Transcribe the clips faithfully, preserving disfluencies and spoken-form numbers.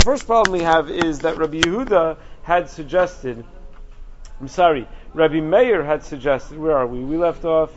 first problem we have is that Rabbi Yehuda had suggested, I'm sorry, Rabbi Meir had suggested, where are we? We left off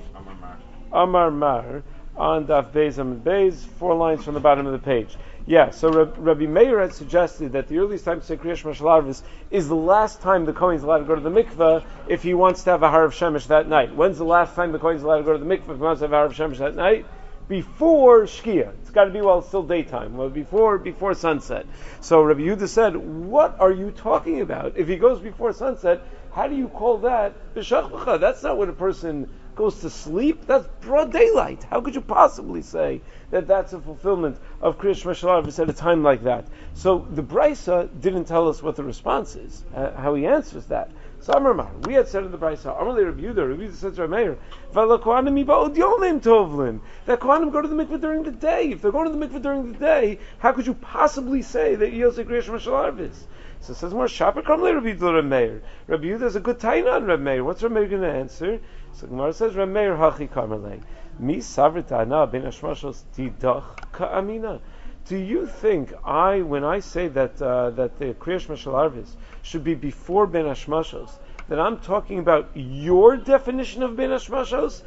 Amar Mar on Daf Beis Amud Beis, four lines from the bottom of the page. Yeah, so Rabbi Meir had suggested that the earliest time to say Kriyash Mashal Arvis is the last time the Kohen is allowed to go to the mikveh if he wants to have a Harav Shemesh that night. When's the last time the Kohen is allowed to go to the mikveh if he wants to have a Harav Shemesh that night? Before Shkia. It's got to be while it's still daytime. Well, before before sunset. So Rabbi Yehuda said, what are you talking about? If he goes before sunset, how do you call that b'shachmacha? That's not when a person goes to sleep. That's broad daylight. How could you possibly say that that's a fulfillment of Kriyash Mashal Arvis at a time like that? So the Brisa didn't tell us what the response is, uh, how he answers that. So Amar, we had said in the Brisa, Amar le Rabbi Yehuda, Rabbi Yehuda said to Rabbi Meir, V'ala Kohanim yiba'od yomim tovlim, that Kohanim go to the mikveh during the day. If they're going to the mikveh during the day, how could you possibly say that you'll say Kriyash Mashal Arvis? So it says more, Shaper kam le Rabbi Yehuda Rabbi Meir. Rabbi Yehuda is a good taina on Rabbi Meir. What's Rabbi Meir going to answer? So Gemara says, Rabbi Meir hachi kamerlei. Mi savrtana ben ashmashos tidach ka'amina. Do you think I, when I say that uh, that the Kriyash Mashal Arvis should be before Ben Hashmashos, that I'm talking about your definition of Ben Hashmashos?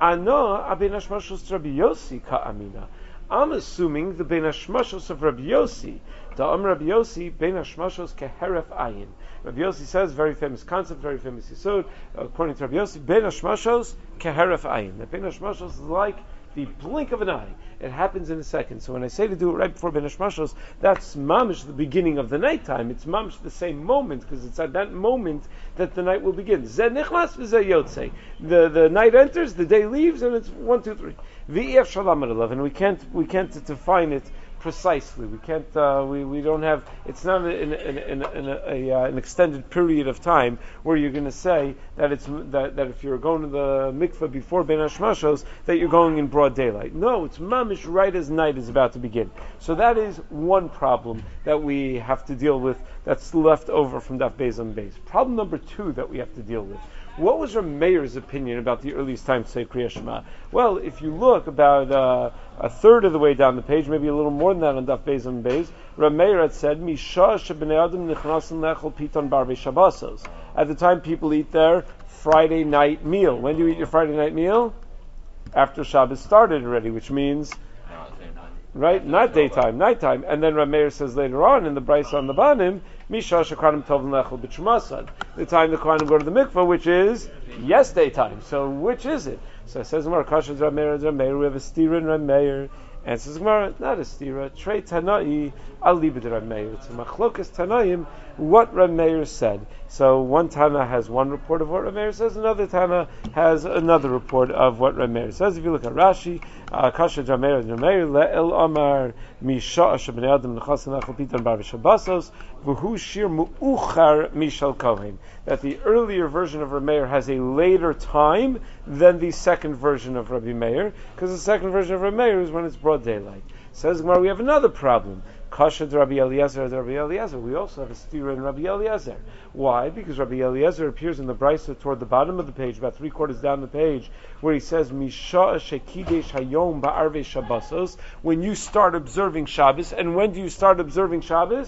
Ana a Ben Hashmashos Rabbi Yossi ka'amina. I'm assuming the Ben Hashmashos of Rabbi Yossi. Da'am Rabbi Yossi Ben Hashmashos keheref ayin. Rabbi Yossi says, very famous concept, very famous yisod. According to Rabbi Yossi, Ben Hashmashos keheref ayin. That Ben Hashmashos is like the blink of an eye. It happens in a second. So when I say to do it right before Ben Hashmashos, that's mamish the beginning of the nighttime. It's mamish the same moment, because it's at that moment that the night will begin. Zeh nichlas v'zeh yotzei. The the night enters, the day leaves, and it's one, two, three. V'ef shalom at eleven. We can't we can't define it precisely. We can't. Uh, we we don't have. It's not in, in, in, in a, a, uh, an extended period of time where you're going to say that it's that, that if you're going to the mikveh before Ben Hashmashos that you're going in broad daylight. No, it's mamish right as night is about to begin. So that is one problem that we have to deal with. That's left over from Daf Beis Amud Beis. Problem number two that we have to deal with. What was Rav Meir's opinion about the earliest time to say Kriya Shema? Well, if you look about uh, a third of the way down the page, maybe a little more than that on Daf Beis Amud Beis, Rav Meir had said, Misha shebnei adam nichnasim lechol piton barvei shabbosos. At the time people eat their Friday night meal. When do you eat your Friday night meal? After Shabbos started already, which means right, not daytime, nighttime. And then Rav Meir says later on in the Brisa on the Banim, Misha shekhanim tovim lechol b'tshmasan. The time the Kohanim go to the mikveh, which is yes daytime. So which is it? So it says Gemara, Kasha Rav Meir, Rav Meir. We have a stira in Rav Meir. And it says Gemara, not a stira. Trei Tanai al libed Rav Meir. It's a machlokas Tanaim. What Rav Meir said. So one Tana has one report of what Rav Meir says, another Tana has another report of what Rav Meir says. If you look at Rashi, Kasha Rav Meir, Rav Meir le'el amar misha shebnei adam nechasin lechol piton bar v'shabbosos v'hu shir mu'uchar mishal kohen. That the earlier version of Rav Meir has a later time than the second version of Rabbi Meir, because the second version of Rav Meir is when it's broad daylight. Says Gemara, we have another problem. Kasha to Rabbi Eliezer, Rabbi Eliezer. We also have a stira in Rabbi Eliezer. Why? Because Rabbi Eliezer appears in the Brisa toward the bottom of the page, about three quarters down the page, where he says, Misha shekidesh hayom ba'arvei shabbosos. When you start observing Shabbos, and when do you start observing Shabbos?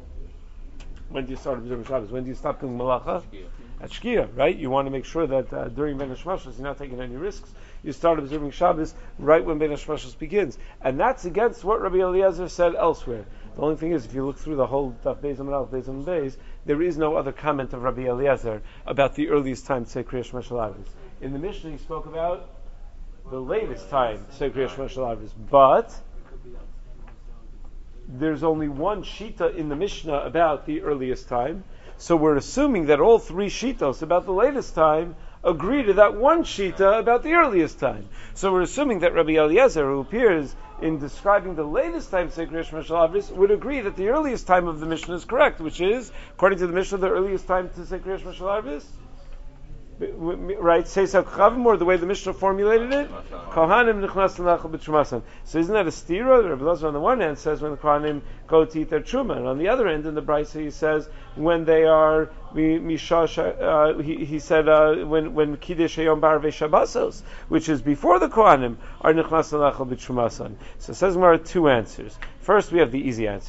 When do you start observing Shabbos? When do you stop doing malacha? At Shkia, right? You want to make sure that uh, during Ben Hashmashos you're not taking any risks. You start observing Shabbos right when Ben Hashmashos begins. And that's against what Rabbi Eliezer said elsewhere. The only thing is, if you look through the whole Daf Beis Amud Aleph, Beis Amud Beis, there is no other comment of Rabbi Eliezer about the earliest time to say Kriya Shema Shel Avos. In the Mishnah he spoke about the latest time to say Kriya Shema Shel Avos. But there's only one shita in the Mishnah about the earliest time. So we're assuming that all three shitos about the latest time agree to that one shita about the earliest time. So we're assuming that Rabbi Eliezer, who appears in describing the latest time to say Kriya Shema Shel Avos, would agree that the earliest time of the Mishnah is correct, which is, according to the Mishnah, the earliest time to say Kriya Shema Shel Avos, right? Say so Chavim, or the way the Mishnah formulated it, Kohanim nichnasim lechol b'trumasan. So isn't that a stira? Rabbi Elazar on the one hand says when the Kohanim go to eat their truma, and on the other end in the Brisa he says when they are mishash. Uh, he, he said uh, when when kiddush hayom ba'arvei shabbosos, which is before the Kohanim are nichnasim lechol b'trumasan. So it says there are two answers. First, we have the easy answer.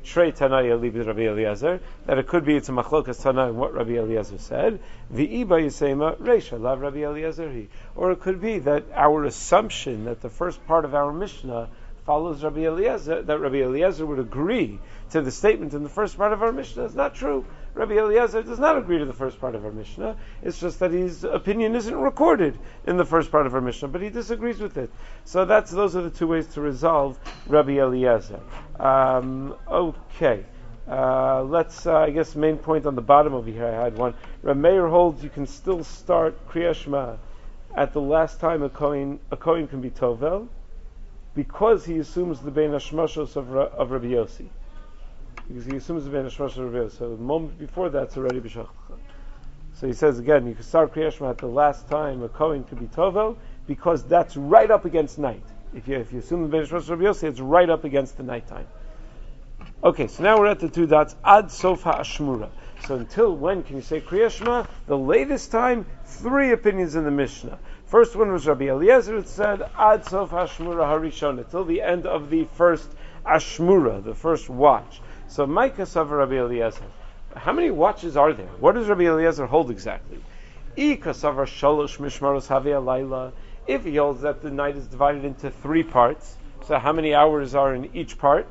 Shrei Tanaya Libid Rabbi Eliezer, that it could be it's a machlokas Tana and what Rabbi Eliezer said. V'iba Yisema Reisha Lav Rabbi Eliezer He. Or it could be that our assumption that the first part of our Mishnah follows Rabbi Eliezer, that Rabbi Eliezer would agree to the statement in the first part of our Mishnah is not true. Rabbi Eliezer does not agree to the first part of our Mishnah. It's just that his opinion isn't recorded in the first part of our Mishnah, but he disagrees with it. So that's those are the two ways to resolve Rabbi Eliezer. Um, okay. Uh, let's, uh, I guess, main point on the bottom over here, I had one. Rav Meir holds you can still start Kriyas Shema at the last time a Kohen, a Kohen can be Tovel, because he assumes the Bein Hashmashos of, of Rabbi Yossi. Because he assumes the Bein Hashmashos of Rabbi Yossi. So the moment before that's already B'Shachcha. So he says again, you can start Kriyas Shema at the last time a Kohen could be Tovel, because that's right up against night. If you if you assume the Bein Hashmashos of Rabbi Yossi, it's right up against the nighttime. Okay, so now we're at the two dots, Ad Sof HaAshmura. So until when can you say Kriyas Shema? The latest time, three opinions in the Mishnah. First one was Rabbi Eliezer. It said Ad Sof Ashmura Harishona, till the end of the first Ashmura, the first watch. So Micah Savar Rabbi Eliezer. How many watches are there? What does Rabbi Eliezer hold exactly? Ika Savar Shalosh Mishmaros Havi Alayla. If he holds that the night is divided into three parts, so how many hours are in each part?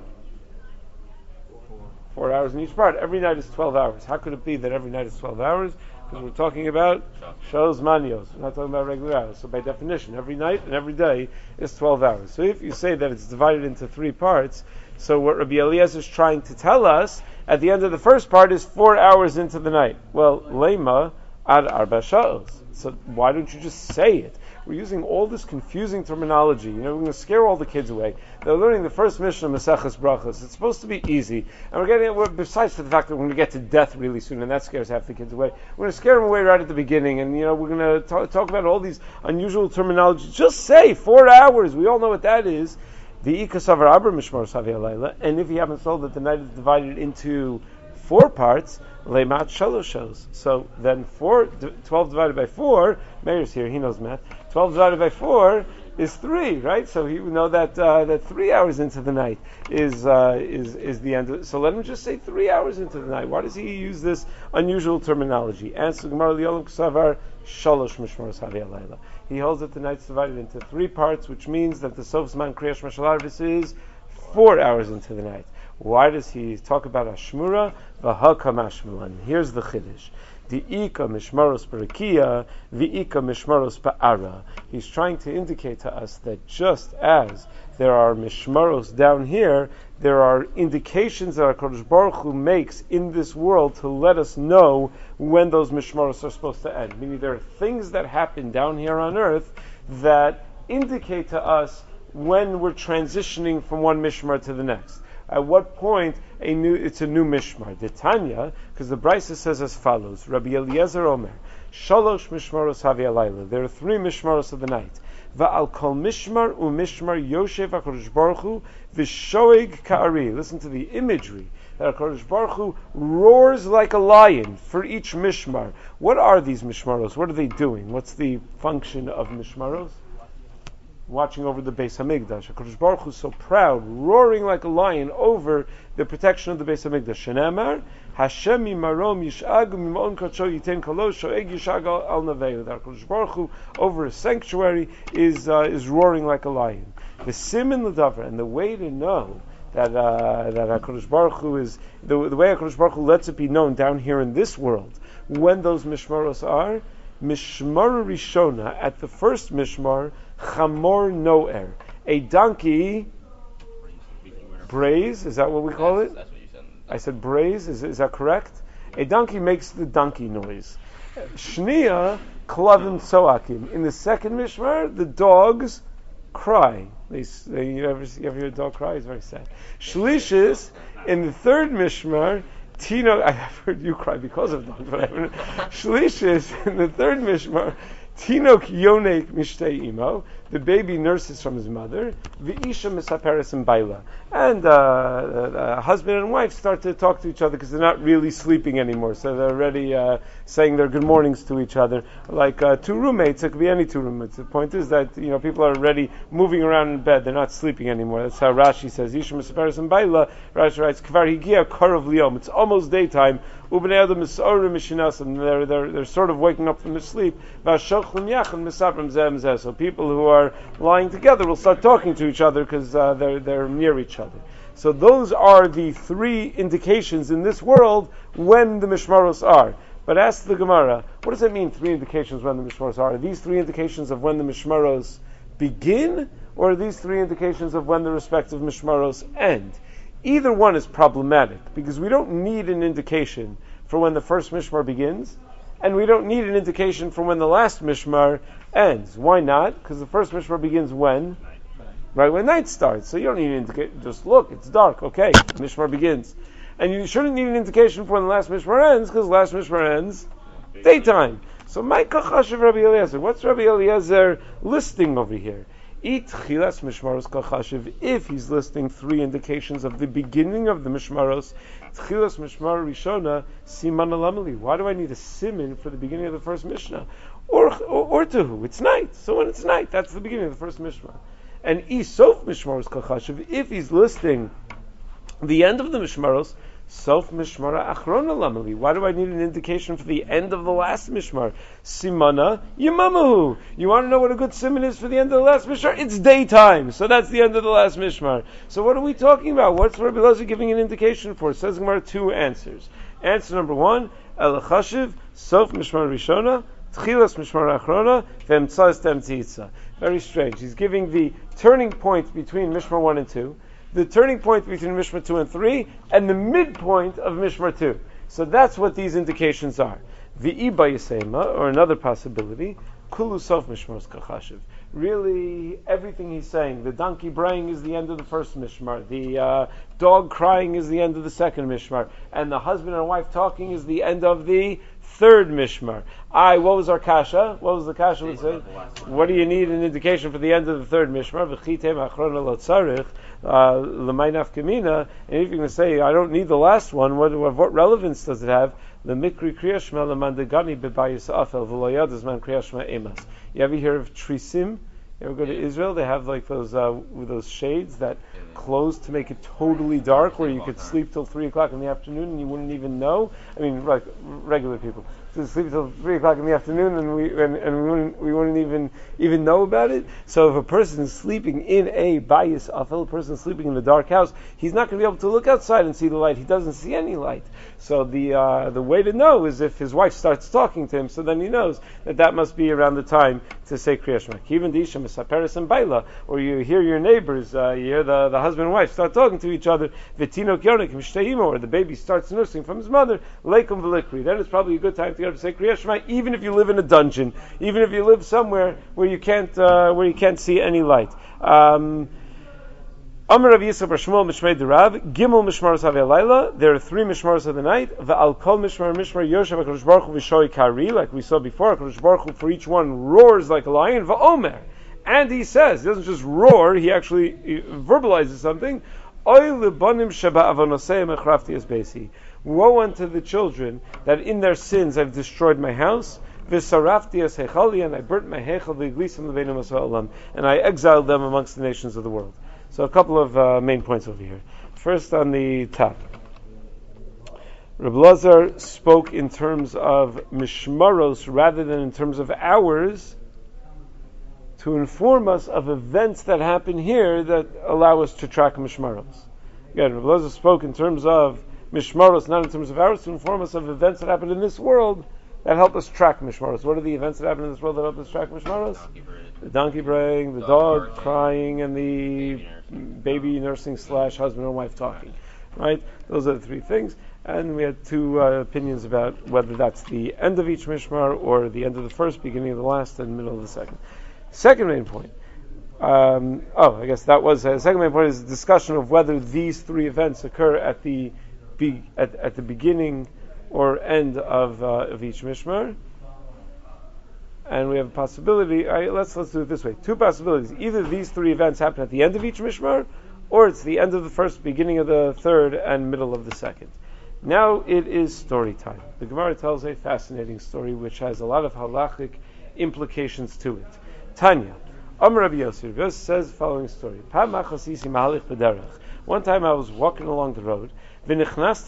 Four. Four hours in each part. Every night is twelve hours. How could it be that every night is twelve hours? Because we're talking about Shos Manios. We're not talking about regular hours. So by definition, every night and every day is twelve hours. So if you say that it's divided into three parts, so what Rabbi Eliezer is trying to tell us at the end of the first part is four hours into the night. Well, Lema ad arba sha'os. So why don't you just say it? We're using all this confusing terminology. You know, we're going to scare all the kids away. They're learning the first Mishnah, Maseches Brachos. It's supposed to be easy. And we're getting, we're, besides the fact that we're going to get to death really soon, and that scares half the kids away, we're going to scare them away right at the beginning. And, you know, we're going to talk, talk about all these unusual terminology. Just say four hours. We all know what that is. The Ikasavar Abra Mishmar Savi Alayla. And if you haven't told that the night is divided into four parts, Leimat Shaloshos. So then four, twelve divided by four, Meir's here, he knows math. twelve divided by four is three, right? So you know that uh, that three hours into the night is uh, is is the end of it. So let him just say three hours into the night. Why does he use this unusual terminology? Answer Gemara Li'olam Ksavar Shalosh Mishmaros Havi Alayla. He holds that the night's divided into three parts, which means that the Sof Zman Kriyas Shema Shel Arvis is four hours into the night. Why does he talk about Ashmura? V'hakam Ashmulan. Here's the Chiddush. The Ika Mishmaros Barakia, the Ika Mishmaros Ba'ara. He's trying to indicate to us that just as there are Mishmaros down here, there are indications that HaKadosh Baruch Hu makes in this world to let us know when those Mishmaros are supposed to end. Meaning there are things that happen down here on earth that indicate to us when we're transitioning from one Mishmar to the next. At what point a new it's a new mishmar? The Tanya, because the Brisa says as follows: Rabbi Eliezer Omer, Shalosh mishmaros havi alayla. There are three mishmaros of the night. Va'al kol mishmar u mishmar yoshev HaKadosh Baruch Hu v'shoig ka'ari. Listen to the imagery that HaKadosh Baruch Hu roars like a lion for each mishmar. What are these mishmaros? What are they doing? What's the function of mishmaros? Watching over the Beis Hamikdash. HaKadosh Baruch Hu is so proud, roaring like a lion over the protection of the Beis Hamikdash. Shenamar, Hashem yimarom yishagu mimon kacho yiten kolosh shoeg yishag al navei. That HaKadosh Baruch Hu over a sanctuary is uh, is roaring like a lion. The simin l'davar, and the way to know that uh, that HaKadosh Baruch Hu is the, the way HaKadosh Baruch Hu lets it be known down here in this world when those mishmaros are. Mishmar Rishona, at the first Mishmar, Chamor Noer, a donkey brays, is that what we call it? That's what you said. I said brays, is, is that correct? A donkey makes the donkey noise. Shnia, Klavim Soakim. In the second Mishmar, the dogs cry. They, they, you, ever, you ever hear a dog cry? It's very sad. Shlishis, in the third Mishmar, Tino, I've heard you cry because of dogs, but I haven't. Shlishis, in the third Mishmar, Tinok Yonek Mishtei Imo. the baby nurses from his mother, v'isha misaperes and baila, and uh, uh, husband and wife start to talk to each other because they're not really sleeping anymore, so they're already uh, saying their good mornings to each other. Like uh, two roommates, it could be any two roommates. The point is that you know people are already moving around in bed; they're not sleeping anymore. That's how Rashi says. Isha misaperes and baila. Rashi writes, "Kvar higia karav liom." It's almost daytime. Ubnei adam misorim mishinasim. They're they're they're sort of waking up from their sleep. V'ashochlem yachim misaprim zem zeh. So people who are lying together will start talking to each other because uh, they're they're near each other. So those are the three indications in this world when the mishmaros are. But ask the Gemara, what does it mean? Three indications when the mishmaros are. Are these three indications of when the mishmaros begin, or are these three indications of when the respective mishmaros end? Either one is problematic because we don't need an indication for when the first mishmar begins, and we don't need an indication for when the last mishmar ends. Why not? Because the first mishmar begins when? Right when night starts. So you don't need an indication. Just look, it's dark. Okay, mishmar begins. And you shouldn't need an indication for when the last mishmar ends, because the last mishmar ends daytime. So my kachashiv Rabbi Eliezer. What's Rabbi Eliezer listing over here? It chilas mishmaros kachashiv. If he's listing three indications of the beginning of the mishmaros, chilas mishmar rishona siman alamali. Why do I need a siman for the beginning of the first mishnah? Or or, or to who? It's night. So when it's night, that's the beginning of the first mishnah. And isof mishmaros kachashiv. If he's listing the end of the mishmaros, sof mishmara achrona lamali. Why do I need an indication for the end of the last mishmar? Simana yamamahu. You want to know what a good simon is for the end of the last mishmar? It's daytime, so that's the end of the last mishmar. So what are we talking about? What's Rabbi Eliezer giving an indication for? It says Gemara two answers. Answer number one: el chashiv sof mishmar rishona. Tchilas mishmar achrona v'emtzas temtzitza. Very strange. He's giving the turning point between mishmar one and two, the turning point between Mishmar two and three, and the midpoint of Mishmar two. So that's what these indications are. V'iba yisema, or another possibility, kulu sof Mishmaros kachashiv. Really, everything he's saying, the donkey braying is the end of the first Mishmar, the uh, dog crying is the end of the second Mishmar, and the husband and wife talking is the end of the third Mishmar. I, what was our kasha? What was the kasha would say? What do you need an indication for the end of the third Mishmar? V'chitem achrona lo tzarich, l'may nafkamina. And if you're going to say, I don't need the last one, what, what relevance does it have? L'mikri kriyashma l'mandagani bebayis afel v'lo yadazman kriyashma emas. You ever hear of trisim? You ever go to Israel? They have like those uh, with those shades that close to make it totally dark, where you could sleep till three o'clock in the afternoon and you wouldn't even know. I mean, like regular people, so sleep till three o'clock in the afternoon and we and, and we wouldn't we wouldn't even even know about it. So if a person is sleeping in a bayis afel, a person is sleeping in the dark house, he's not going to be able to look outside and see the light. He doesn't see any light. So the uh, the way to know is if his wife starts talking to him, so then he knows that that must be around the time to say Kriya Shema. Even Disha Misaperes and Baila, or you hear your neighbors, uh, you hear the, the husband and wife start talking to each other, Vitino Kyonik Mishtehimo, or the baby starts nursing from his mother, Leikum Velikri. Then it's probably a good time to get up to say Kriya Shema, even if you live in a dungeon, even if you live somewhere where you can't uh, where you can't see any light. Um, Amar Rav Yisrael Bar Shmuel Mishmei Derav Gimel Mishmaros Havelayla. There are three Mishmaros of the night. Va'al Kol Mishmar Mishmar Yoshev HaKadosh Baruch Hu V'Shoi Kari, like we saw before. HaKadosh Baruch Hu for each one roars like a lion. Va'omer, and he says, he doesn't just roar, he actually he verbalizes something. Oy lebanim sheba avonosei mechrafti es beisi. Woe unto the children that in their sins I've destroyed my house. V'sarafti es hechali, and I burnt my hechal v'iglisam leveinu masa'olam, and I exiled them amongst the nations of the world. So a couple of uh, main points over here. First on the top. Reb Lazar spoke in terms of mishmaros rather than in terms of hours to inform us of events that happen here that allow us to track mishmaros. Again, Reb Lazar spoke in terms of mishmaros, not in terms of hours, to inform us of events that happen in this world that help us track mishmaros. What are the events that happen in this world that help us track mishmaros? The donkey braying, the dog, dog crying, and the baby nursing, baby nursing slash husband and wife talking. Right? Those are the three things. And we had two uh, opinions about whether that's the end of each mishmar or the end of the first, beginning of the last, and middle of the second. Second main point. Um, oh, I guess that was uh, second main point is the discussion of whether these three events occur at the be, at, at the beginning or end of uh, of each mishmar. and we have a possibility. Right, let's let's do it this way. Two possibilities. Either these three events happen at the end of each mishmar, or it's the end of the first, beginning of the third, and middle of the second. Now it is story time. The Gemara tells a fascinating story which has a lot of halachic implications to it. Tanya, Amar Rabbi Yossi, Rabbi Yossi says the following story. One time I was walking along the road, and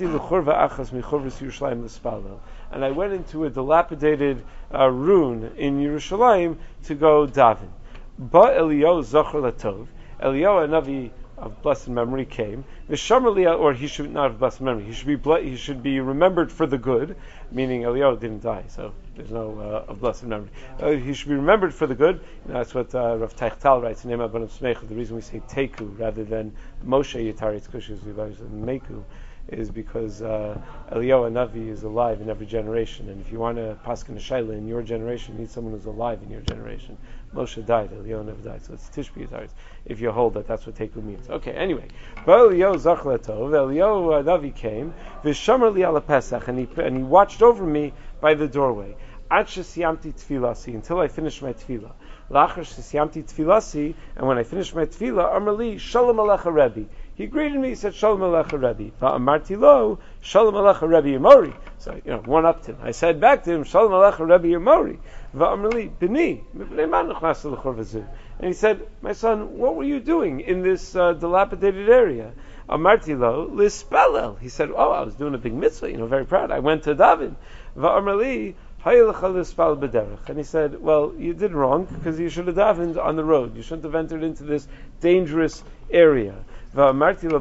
I went into a dilapidated uh, ruin in Yerushalayim to go daven. Ba Eliyahu Zachar Latov, Eliyahu Hanavi of blessed memory came. Vishamar, or he should not have blessed memory. He should be ble- he should be remembered for the good, meaning Eliyahu didn't die, so there's no uh, of blessed memory. Uh, he should be remembered for the good. You know, that's what uh, Rav Teichtal writes in Ema B'Nam Smecha. The reason we say Teku rather than Moshe Yitaritz Kushis Meku is because uh, Eliyahu Hanavi is alive in every generation, and if you want to paskin a shaila in your generation, you need someone who's alive in your generation. Moshe died, Eliyahu never died, so it's Tishbi Yitaritz. If you hold that, that's what Teku means. Okay, anyway, but Eliyahu Zachlatov, Eliyahu Hanavi came, Vishamar li ala Pesach, and he and he watched over me by the doorway. Ad shesiyamti tfilasi, until I finished my tefillah. Lachar shesiyamti tfilasi, and when I finished my tefillah, Amar li Shalom Alecha Rebbe. He greeted me, he said, Shalom Alecha Rebbe. Va'amarti lo, Shalom Alecha Rebbe Yemori. So, you know, one up to him. I said back to him, Shalom Alecha Rebbe Yemori. Va'amar li, B'ni, mipnei ma nuchnas l'chor v'zu. And he said, my son, what were you doing in this uh, dilapidated area? Amarti lo, lispelel. He said, oh, I was doing a big mitzvah, you know, very proud. I went to David. Va'amar li, and he said, well, you did wrong because you should have davened on the road. You shouldn't have entered into this dangerous area. No, I couldn't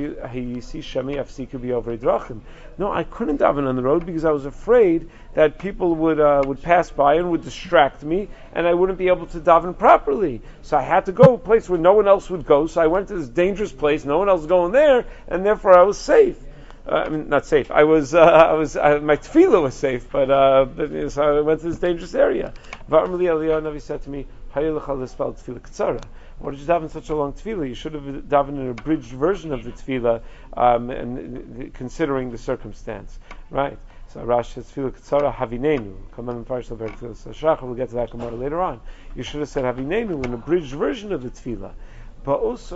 daven on the road because I was afraid that people would uh, would pass by and would distract me and I wouldn't be able to daven properly. So I had to go to a place where no one else would go. So I went to this dangerous place, no one else was going there, and therefore I was safe. Uh, I mean, not safe. I was, uh, I was, uh, my tefillah was safe, but, uh, but so I went to this dangerous area. Va'amar li Eliyahu Hanavi said to me, "Hayelecha l'spal tefillah katsara." Why did you daven such a long tefillah? You should have davened an abridged version of the tefillah, um, and uh, considering the circumstance, right? So Rashi says, "Tefillah katsara havinenu." Come on, Parshas Shachar. We'll get to that Gemara later on. You should have said havinenu, an abridged version of the tefillah. He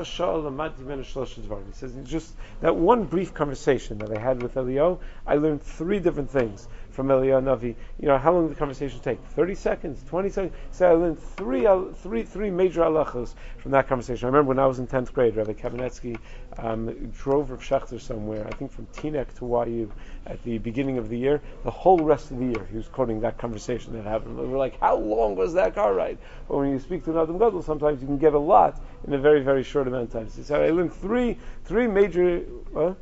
says, just that one brief conversation that I had with Eliyahu, I learned three different things from Eliyahu Navi. You know, how long did the conversation take? thirty seconds? twenty seconds? So I learned three, three, three major halachos from that conversation. I remember when I was in tenth grade, Rabbi Kamenetsky um, drove Rav Schechter somewhere, I think from Teaneck to Y U, at the beginning of the year. The whole rest of the year, he was quoting that conversation that happened. We were like, how long was that car ride? But when you speak to an Adam Gadol, sometimes you can get a lot in a very, very short amount of time. So he said, I learned three, three major... Uh,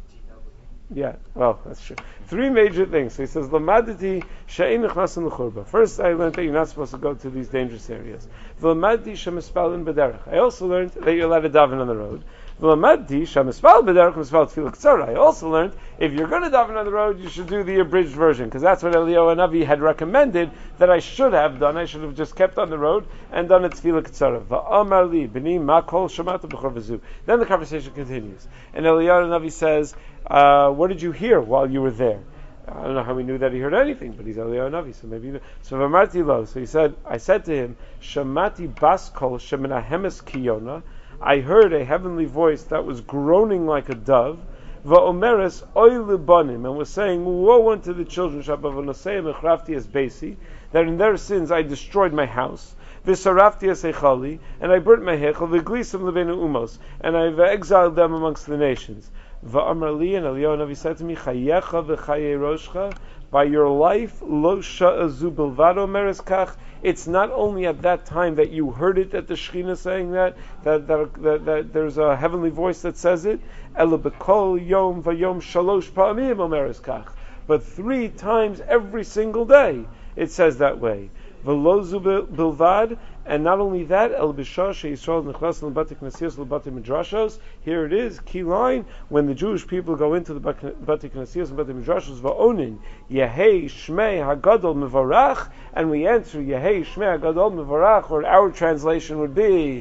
Yeah, well, that's true. Three major things. So he says, Lamaditi she'ein nechnasin l'churba. First, I learned that you're not supposed to go to these dangerous areas. V'lamadti she'mispalin b'derech. I also learned that you're allowed to daven on the road. V'lamadti she'mispal b'derech mispal tefillah k'tzara. I also learned if you're going to daven on the road, you should do the abridged version, because that's what Eliyahu Hanavi had recommended that I should have done. I should have just kept on the road and done it tefillah k'tzara. V'amar li b'ni ma kol shamata b'chor v'zu. Then the conversation continues, and Eliyahu Hanavi says, Uh, what did you hear while you were there? I don't know how he knew that he heard anything, but he's Eliyahu Hanavi, so maybe. He so Vamarti lo. So he said, I said to him, Shamati bas kol shemenahemes kiyona. I heard a heavenly voice that was groaning like a dove. Va'omeres oy libanim, and was saying, woe unto the children shabavonoseim echrafti es beisi, that in their sins I destroyed my house. V'sarafti es echali, and I burnt my hechel. V'glisam lebeinu umos, and I've exiled them amongst the nations. Va'amar li, and Eliyahu Hanavi said to me, Chayecha v'chayei roshcha, by your life, lo sha'azu bilvado meres kach. It's not only at that time that you heard it, that the Shekhinah is saying that, that, that, that, that there's a heavenly voice that says it, ela b'kol yom v'yom shalosh pa'amim omeres kach. But three times every single day, it says that way. V'lozu bilvad, and not only that, el b'shah she'yisrael nechlas l'bati knasiyos l'bati midrashos. Here it is, key line, when the Jewish people go into the bati knasiyos l'bati midrashos, va'onin yehei shmei hagadol mevarach, and we answer yehei shmei hagadol mevarach, or our translation would be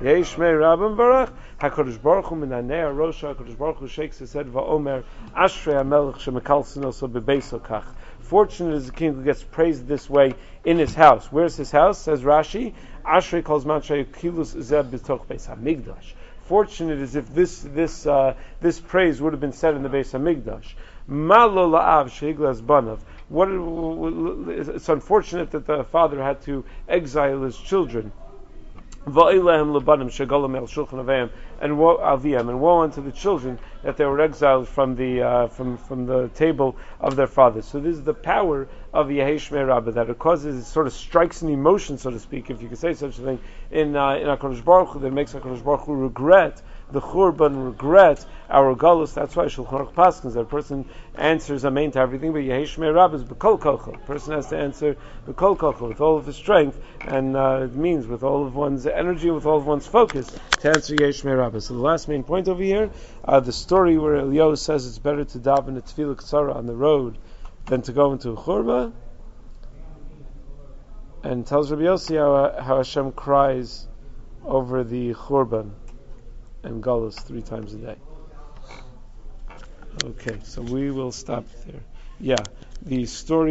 Yesh Mei Rabban Barach. HaKadosh Baruch Hu Minanei Rosha. HaKadosh Baruch Hu shakes his head. Va'omer Ashrei HaMelech Shemekalsin Oso Bebeiso Kach. Fortunate is the king who gets praised this way in his house. Where's his house? Says Rashi. Ashrei calls Manshay Kilus Zeb B'toch Beis HaMikdash. Fortunate is if this this uh, this praise would have been said in the Beis HaMikdash. Malo la'av sheiglas banav. What? It's unfortunate that the father had to exile his children. Va'ilahem lebanim shegalam el shulchan avayim and woe aviyam and woe unto the children that they were exiled from the uh, from from the table of their fathers. So this is the power of Yehi Shmei Rabbah, that it causes, it sort of strikes an emotion, so to speak, if you could say such a thing, in uh, in HaKadosh Baruch Hu, that makes HaKadosh Baruch Hu regret the Churban, regret our galus. That's why Shulchan Aruch paskins that a person answers amen to everything, but Yehi Shmei Rabbah is b'kol kochel. A person has to answer b'kol kochel, with all of his strength, and uh, it means with all of one's energy, with all of one's focus, to answer Yehi Shmei Rabbah. So the last main point over here, uh, the story where Eliyahu says it's better to daven a tefillah ktsara on the road than to go into a churba, and tells Rabbi Yossi how, how Hashem cries over the churban and galus three times a day. Okay, so we will stop there. Yeah, the story